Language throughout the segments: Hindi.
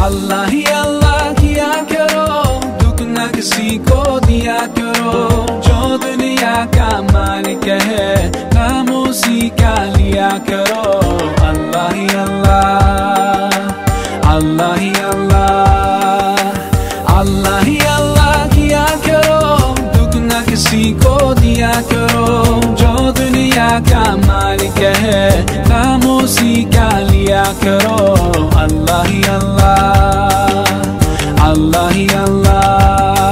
अल्लाह ही अल्लाह किया करो, दुख न किसी को दिया करो। जो दुनिया का मालिक है नाम उसी का लिया करो। अल्लाह ही अल्लाह, अल्लाह ही अल्लाह, अल्लाह ही अल्लाह किया करो, दुख न किसी को दिया करो। जो दुनिया का मालिक है नाम उसी का लिया करो। अल्लाह ही अल्लाह, अल्लाह ही अल्लाह।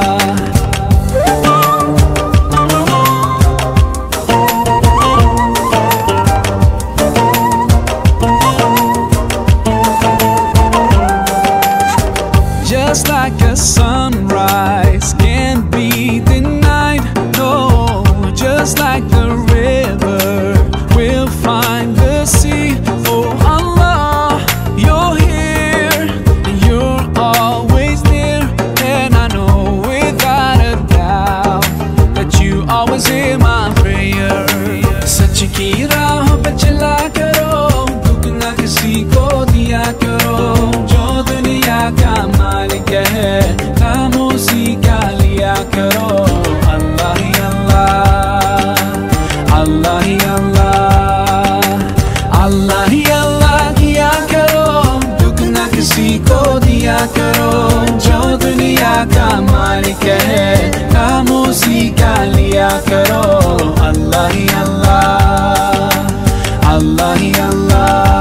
Just like a sunrise can't be denied, no. Just like the river will find the sea. Oh Allah, you're here, you're always near, and I know without a doubt that you always hear my prayer. सच की राह पे चला करो, दुख न किसी को दिया करो। जो दुनिया का मालिक है नाम उसी का लिया करो। अल्लाह ही अल्लाह, अल्लाह ही अल्लाह, अल्लाह ही अल्लाह किया करो, दुख न किसी को दिया करो। जो दुनिया का मालिक है नाम उसी का लिया करो। अल्लाह ही अल्लाह, अल्लाह ही अल्लाह।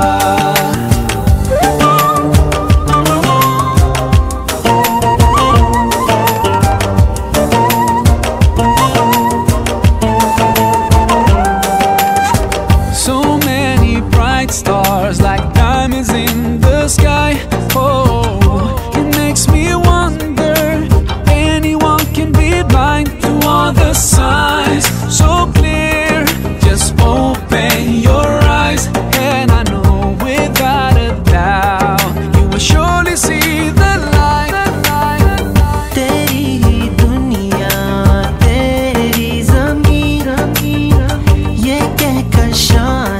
Stars like diamonds in the sky. Oh, it makes me wonder, anyone can be blind to all the signs so clear. Just open your eyes and I know without a doubt you will surely see the light. तेरी दुनिया तेरी ज़मीन ये कहकर शान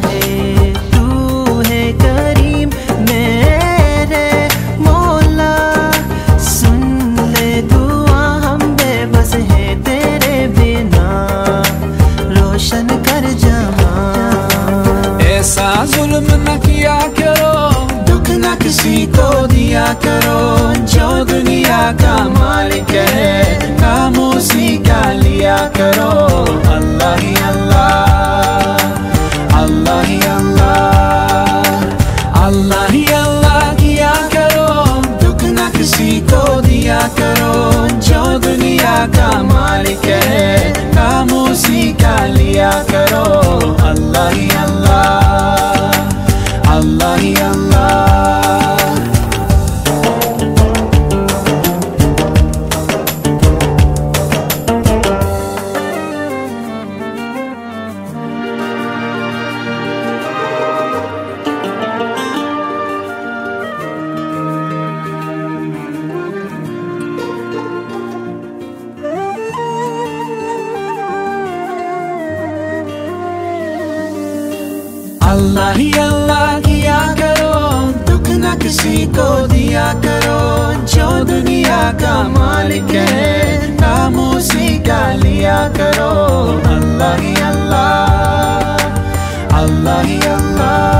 ऐसा जुल्म न किया करो, दुख न किसी को दिया करो। जो दुनिया का मालिक है नाम उसी का लिया करो। अल्लाह ही अल्लाह, अल्लाह ही अल्लाह, अल्लाह ही अल्लाह किया करो, दुख न किसी को दिया करो। जो दुनिया का मालिक है नाम उसी का लिया करो। अल्लाह ही अल्लाह, अल्लाह ही अल्लाह। अल्लाह ही अल्लाह किया करो, दुख न किसी को दिया करो। जो दुनिया का मालिक है नाम उसी का लिया करो। अल्लाह ही अल्लाह, अल्लाह ही अल्लाह।